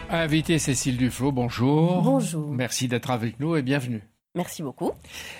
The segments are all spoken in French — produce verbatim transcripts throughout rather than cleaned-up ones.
Invité Cécile Duflot, bonjour. Bonjour. Merci d'être avec nous et bienvenue. Merci beaucoup.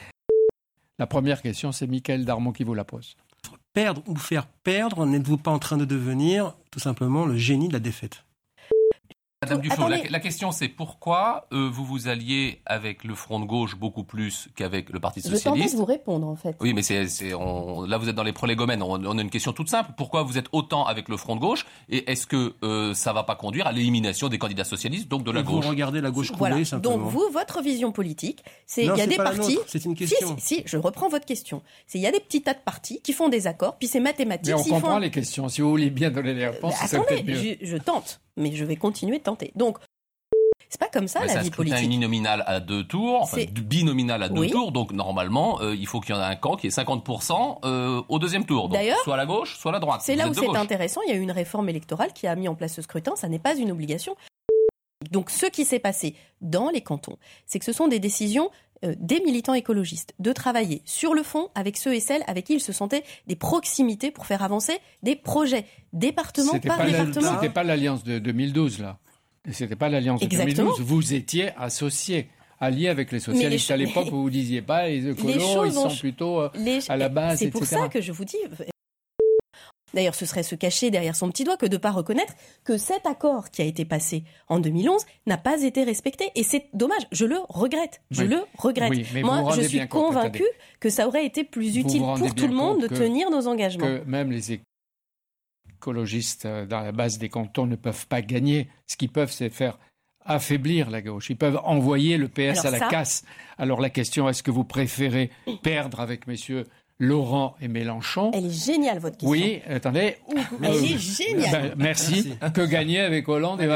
La première question, c'est Mickaël Darmon qui vous la pose. Perdre ou faire perdre, n'êtes-vous pas en train de devenir tout simplement le génie de la défaite ? Madame Duflot, la, la question c'est pourquoi euh, vous vous alliez avec le Front de gauche beaucoup plus qu'avec le Parti socialiste ? Je tentais de vous répondre en fait. Oui, mais c'est, c'est, on, là vous êtes dans les prolégomènes. On, on a une question toute simple. Pourquoi vous êtes autant avec le Front de gauche ? Et est-ce que euh, ça ne va pas conduire à l'élimination des candidats socialistes, donc de la vous gauche ? Vous regardez la gauche couler voilà. simplement. Donc vous, votre vision politique, c'est il y a c'est des pas partis. C'est une question. Si, si, si, je reprends votre question. C'est il y a des petits tas de partis qui font des accords, puis c'est mathématique. Mais on comprend font... les questions. Si vous voulez bien donner les réponses, bah, c'est attendez, peut-être mieux. Je, je tente, mais je vais continuer de tenter. Donc c'est pas comme ça mais la c'est vie un scrutin politique. uninominal à deux tours, enfin C'est... binominal à deux oui. tours, donc normalement euh, il faut qu'il y en ait un camp qui ait cinquante pour cent euh, au deuxième tour. Donc, D'ailleurs, soit à la gauche, soit à la droite. C'est Vous là êtes où de c'est gauche. intéressant. Il y a eu une réforme électorale qui a mis en place ce scrutin. Ça n'est pas une obligation. Donc ce qui s'est passé dans les cantons, c'est que ce sont des décisions euh, des militants écologistes de travailler sur le fond avec ceux et celles avec qui ils se sentaient des proximités pour faire avancer des projets, département C'était par pas la- département. C'était pas l'alliance de deux mille douze, là. C'était pas l'alliance de Exactement. deux mille douze. Vous étiez associés, alliés avec les socialistes. les À cho- l'époque, vous vous disiez pas, les écolos, Les choses ils sont ont- plutôt euh, Les- à la base, C'est et cetera. pour ça que je vous dis. D'ailleurs, ce serait se cacher derrière son petit doigt que de ne pas reconnaître que cet accord qui a été passé en deux mille onze n'a pas été respecté. Et c'est dommage, je le regrette. Je Oui. le regrette. Oui, mais vous Moi, vous rendez je suis bien compte, convaincue que ça aurait été plus Vous utile vous rendez pour tout bien le monde de compte que- tenir nos engagements. Que même les écologistes euh, dans la base des cantons ne peuvent pas gagner. Ce qu'ils peuvent, c'est faire affaiblir la gauche. Ils peuvent envoyer le P S Alors à la ça- casse. Alors la question, est-ce que vous préférez perdre avec messieurs Laurent et Mélenchon ? Elle est géniale, votre question. Oui, attendez. Elle Euh, est géniale. ben, merci. Que gagner avec Hollande et Valls ?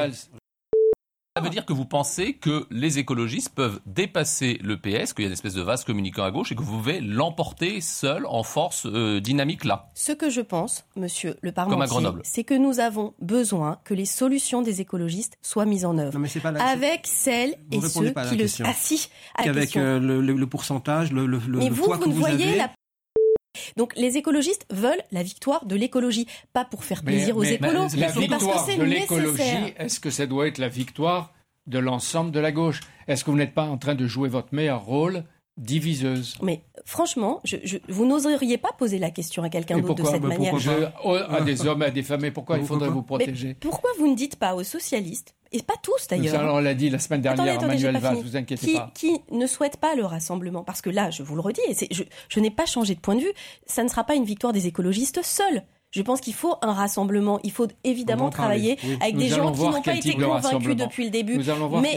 Ça veut dire que vous pensez que les écologistes peuvent dépasser le P S, qu'il y a une espèce de vase communicant à gauche et que vous pouvez l'emporter seul en force euh, dynamique là. Ce que je pense, monsieur le Comme à Parmentier, Grenoble. c'est que nous avons besoin que les solutions des écologistes soient mises en œuvre. Non, mais c'est pas la- Avec celles Vous et répondez ceux pas à la qui le... question. Ah si, à la Qu'avec question. euh, le, le- le pourcentage, le, le, le Mais le vous, poids vous que ne vous voyez avez. la... Donc les écologistes veulent la victoire de l'écologie, pas pour faire plaisir aux mais- écolos, mais la mais parce que victoire c'est de l'écologie, nécessaire. est-ce que ça doit être la victoire de l'ensemble de la gauche ? Est-ce que vous n'êtes pas en train de jouer votre meilleur rôle diviseuse ? Mais franchement, je, je- vous n'oseriez pas poser la question à quelqu'un Et d'autre de pourquoi, cette bah, manière. pourquoi Je- oh, à des hommes, à des femmes, et pourquoi il Pourquoi faudrait pas vous Mais protéger ? pourquoi vous ne dites pas aux socialistes, et pas tous d'ailleurs, Alors, on l'a dit la semaine dernière Attendez, à attendez, j'ai Manuel pas Valls, fini. vous inquiétez qui, pas. qui ne souhaite pas le rassemblement, parce que là, je vous le redis, et c'est- je, je n'ai pas changé de point de vue, ça ne sera pas une victoire des écologistes seuls. Je pense qu'il faut un rassemblement. Il faut On va évidemment en parler, travailler oui. avec Nous des allons gens qui voir n'ont pas quel été type de convaincus rassemblement. depuis le début. Nous allons voir Mais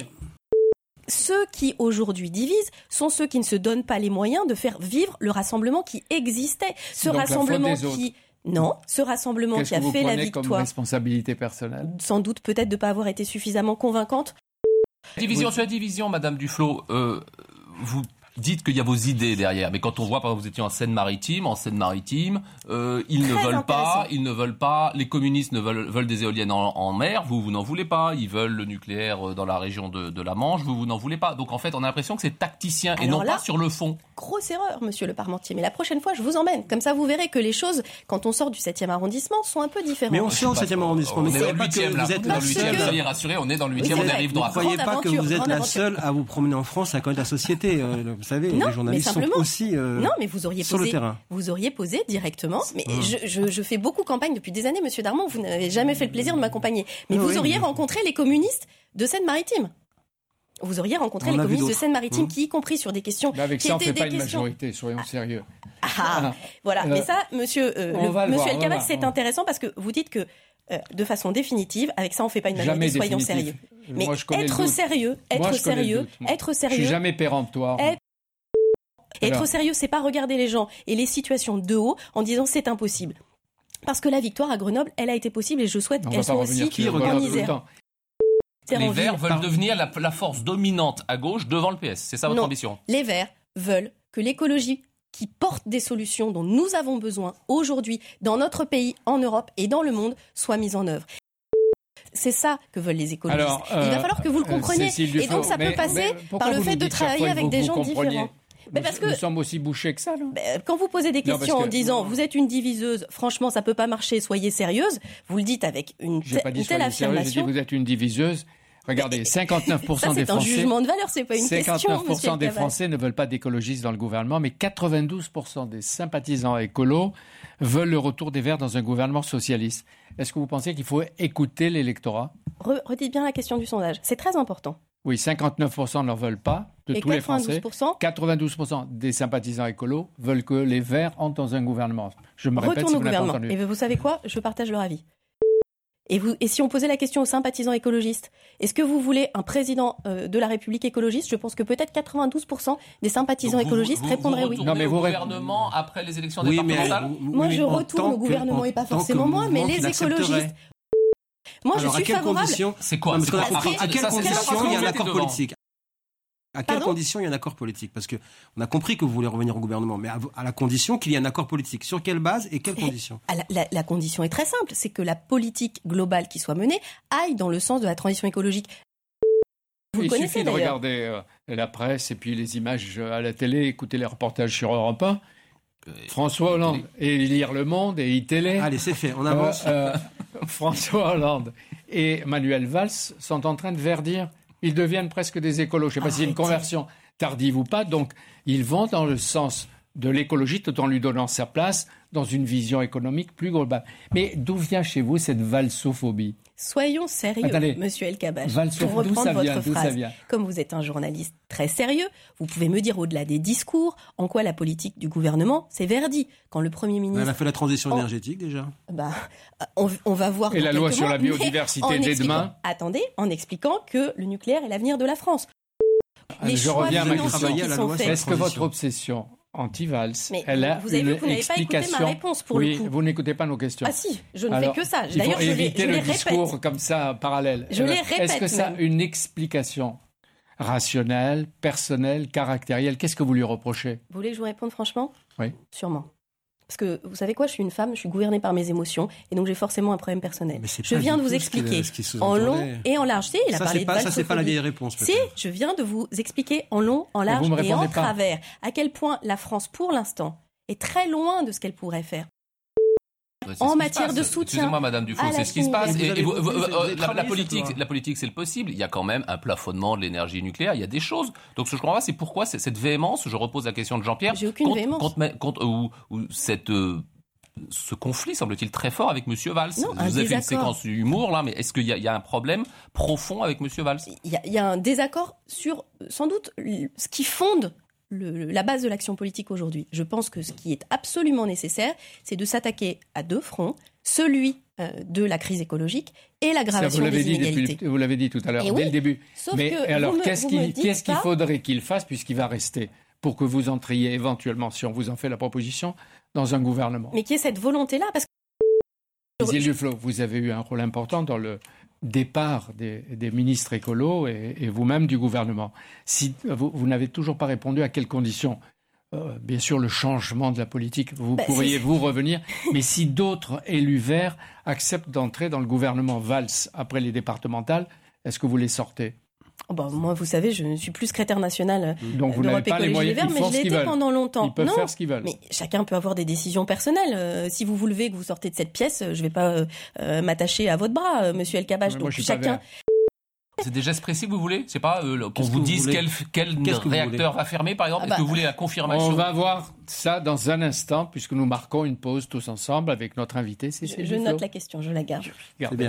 ceux qui aujourd'hui divisent sont ceux qui ne se donnent pas les moyens de faire vivre le rassemblement qui existait. Ce Donc, la faute rassemblement des autres. qui... Non, ce rassemblement Qu'est-ce qui a que vous fait la prenez comme victoire, responsabilité personnelle ? sans doute peut-être de ne pas avoir été suffisamment convaincante. Division sur la division, Madame Duflot, euh, vous dites qu'il y a vos idées derrière, mais quand on voit, par exemple, vous étiez en Seine-Maritime, en Seine-Maritime, euh, ils Très ne veulent pas, intéressant. ils ne veulent pas, les communistes ne veulent, veulent des éoliennes en, en mer, vous, vous n'en voulez pas, ils veulent le nucléaire dans la région de, de la Manche, vous, vous n'en voulez pas. Donc en fait, on a l'impression que c'est tacticien et Alors non là- pas sur le fond. Grosse erreur, monsieur le Parmentier. Mais la prochaine fois, je vous emmène. Comme ça, vous verrez que les choses, quand on sort du septième arrondissement, sont un peu différentes. Mais on sort au septième arrondissement. On Ne est dans croyez le pas que huitième, là. vous êtes On est dans la le huitième, que- soyez rassurés, on est dans le huitième, Oui, on c'est arrive vrai. droit. Ne croyez Grande pas que aventure, vous êtes grande la aventure. seule à vous promener en France à connaître la société. Euh, Vous savez, Non, les journalistes mais sont simplement- aussi euh, Non, mais vous auriez sur posé, le terrain. vous auriez posé directement. Mais je, je, je fais beaucoup campagne depuis des années, monsieur Darmon. Vous n'avez jamais fait le plaisir de m'accompagner. Mais Oui, vous oui, auriez mais- rencontré les communistes de Seine-Maritime. Vous auriez rencontré On les en a vu communistes de d'autres. Seine-Maritme Mmh. qui, y compris sur des questions Mais avec qui ça, on ne étaient fait pas des une questions. majorité, soyons sérieux. Ah, Ah. voilà. Euh, Mais ça, monsieur, euh, on le- va le monsieur voir, El on Kabbach, va c'est voir. intéressant parce que vous dites que euh, de façon définitive, avec ça, on ne fait pas une majorité. Jamais Soyons définitif. sérieux. Mais Moi, je connais le être doute. sérieux, être Moi, je connais le sérieux, doute, moi. être Je suis sérieux. jamais péremptoire. Être- Être Alors. sérieux, c'est pas regarder les gens et les situations de haut en disant c'est impossible. Parce que la victoire à Grenoble, elle a été possible et je souhaite On qu'elle va pas soit revenir aussi sur en Grenoble tout le Isère. temps. C'est Les en Verts ville. veulent devenir la, la force dominante à gauche devant le P S. C'est ça votre Non. ambition? Les Verts veulent que l'écologie qui porte des solutions dont nous avons besoin aujourd'hui dans notre pays, en Europe et dans le monde soit mise en œuvre. C'est ça que veulent les écologistes. Alors, Et il va euh, falloir que vous le euh, compreniez. Cécile Et Duflot, donc ça mais- peut passer mais pourquoi par le vous fait nous de dites chaque travailler fois avec que des vous gens compreniez? différents. Mais Nous- parce que- Nous sommes aussi bouchés que ça, non? Ben, Quand vous posez des parce questions que- en disant vous êtes une diviseuse, franchement ça peut pas marcher, soyez sérieuse, vous le dites avec une, J'ai te- pas dit une telle soyez sérieux, j'ai dit affirmation. vous êtes une diviseuse Regardez, cinquanteneuf pour cent Ça, des c'est un Français... jugement de valeur, c'est pas une question, cinquante-neuf pour cent monsieur des El Kabbach. Français ne veulent pas d'écologistes dans le gouvernement, mais quatre-vingt-douze pour cent des sympathisants écolos veulent le retour des Verts dans un gouvernement socialiste. Est-ce que vous pensez qu'il faut écouter l'électorat ? Re- Redites bien la question du sondage. C'est très important. Oui, cinquanteneuf pour cent ne le veulent pas, de Et tous les quatre-vingt-douze Français. pour cent quatre-vingt-douze pour cent des sympathisants écolos veulent que les Verts entrent dans un gouvernement. Je me répète retourne si au vous n'avez pas gouvernement. entendu. Et vous savez quoi ? Je partage leur avis. Et, vous, et si on posait la question aux sympathisants écologistes, est-ce que vous voulez un président euh, de la République écologiste ? Je pense que peut-être quatre-vingt-douze pour cent des sympathisants Donc vous- écologistes vous- répondraient vous oui. retournez Non, mais au vous rép- gouvernement après les élections Oui, mais départementales. vous- Moi, oui, je en retourne tant au gouvernement que- et pas en tant forcément que moi, mais mouvement qui les l'accepterait. écologistes. Moi, Alors, je à suis quelles favorable. conditions C'est quoi Non, mais C'est parce quoi qu'on a compris. Après, À quelles ça, c'est la conditions façon il y a un dont vous accord êtes devant. politique À quelles Pardon conditions il y a un accord politique ? Parce qu'on a compris que vous voulez revenir au gouvernement, mais à, à la condition qu'il y ait un accord politique. Sur quelle base et quelles conditions ? Ah, La, la- la condition est très simple, c'est que la politique globale qui soit menée aille dans le sens de la transition écologique. Vous le Il connaissez suffit de d'ailleurs. regarder euh, la presse et puis les images à la télé, écouter les reportages sur Europe un, François Hollande, et lire Le Monde et iTélé. Allez, c'est fait, on avance. Euh, euh, François Hollande et Manuel Valls sont en train de verdir. Ils deviennent presque des écolos. Je ne sais pas si c'est une Arrêtez. conversion tardive ou pas. Donc, ils vont dans le sens de l'écologie tout en lui donnant sa place dans une vision économique plus globale. Mais d'où vient chez vous cette valsophobie ? Soyons sérieux, Attendez. monsieur El Kabbach. Valsoph- Pour d'où reprendre ça votre vient, d'où ça phrase, vient comme vous êtes un journaliste très sérieux, vous pouvez me dire au-delà des discours en quoi la politique du gouvernement s'est verdie. Quand le Premier Elle ministre... a fait la transition Oh. énergétique déjà. Bah, on, on va voir. Et dans la loi quelques sur mois, la mais biodiversité en dès expliquant- demain. Attendez, en expliquant que le nucléaire est l'avenir de la France. Ah, Les je choix reviens à ma financiers question. qui à la sont loi faits. sur Est-ce que votre transition. obsession anti-Valls, Mais elle a vous avez vu une que vous n'avez pas écouté ma explication réponse pour Oui, le coup. vous n'écoutez pas nos questions. Ah si, je ne Alors, fais que ça. Il faut D'ailleurs, je les, éviter je le les discours répète. comme ça parallèle. Je Euh, les Est-ce répète que ça a même. une explication rationnelle, personnelle, caractérielle ? Qu'est-ce que vous lui reprochez ? Vous voulez que je vous réponde franchement ? Oui. Sûrement. Parce que vous savez quoi, je suis une femme, je suis gouvernée par mes émotions, et donc j'ai forcément un problème personnel. Mais c'est Je pas viens du de vous tout ce qu'il- expliquer ce qu'il en long sous-entendait. et en large. Si, il a Ça, parlé c'est de pas, ça, c'est pas la valsophobie. vieille réponse. Si, peut-être. je viens de vous expliquer en long, en Mais large vous me et en répondez pas. travers à quel point la France, pour l'instant, est très loin de ce qu'elle pourrait faire. Ouais, c'est En ce qui se matière passe. de soutien Excusez-moi, Madame Dufault, à la c'est ce qui se passe. Vous Et, avez et vous- compris, vous- vous avez euh, la, la travaillé politique, sur toi. la politique, c'est le possible. Il y a quand même un plafonnement de l'énergie nucléaire. Il y a des choses. Donc, ce que je comprends pas, c'est pourquoi c'est- cette véhémence. Je repose la question de Jean-Pierre. J'ai aucune contre- véhémence. contre- contre- ou, ou cette euh, ce conflit semble-t-il très fort avec Monsieur Valls. Non, Vous un avez fait une désaccord. séquence humour là, mais est-ce qu'il y, a- il y a un problème profond avec Monsieur Valls? Il y, a, il y a un désaccord sur, euh, sans doute, l- ce qui fonde le- la base de l'action politique aujourd'hui. Je pense que ce qui est absolument nécessaire, c'est de s'attaquer à deux fronts, celui euh, de la crise écologique et Ça, l'aggravation vous l'avez des dit depuis inégalités. le- vous l'avez dit tout à l'heure, Et dès oui, le début. Sauf Mais que alors, vous me- qu'est-ce vous qu'il me dites qu'est-ce qu'il pas- faudrait qu'il fasse puisqu'il va rester pour que vous entriez éventuellement, si on vous en fait la proposition, dans un gouvernement? Mais qui est cette volonté-là, parce que Didier Duflot, vous avez eu un rôle important dans le départ des, des ministres écolos et, et vous-même du gouvernement. Si vous, vous n'avez toujours pas répondu à quelles conditions, euh, bien sûr, le changement de la politique, vous Bah, pourriez c'est- vous revenir, mais si d'autres élus verts acceptent d'entrer dans le gouvernement Valls après les départementales, est-ce que vous les sortez? Oh bah, moi, vous savez, je ne suis plus secrétaire national Donc vous n'avez d'Europe pas les Écologie Les moyens, Verts, ils mais font je ce l'ai qu'ils été veulent. pendant longtemps. Ils peuvent non, faire ce qu'ils veulent. mais chacun peut avoir des décisions personnelles. Euh, si vous vous levez, que vous sortez de cette pièce, je ne vais pas euh, euh, m'attacher à votre bras, euh, Monsieur El Kabbach. Moi, Donc je suis pas chacun. vert. C'est des gestes précis que vous voulez? C'est pas euh, qu'on Qu'est-ce que vous vous dise voulez quel, quel Qu'est-ce que vous réacteur va fermer, par exemple? Ah Est-ce bah, que vous voulez la confirmation? On va voir ça dans un instant, puisque nous marquons une pause tous ensemble avec notre invité, Je, Cécile je Duflot. note la question, je la garde. Regardez. C'est bien.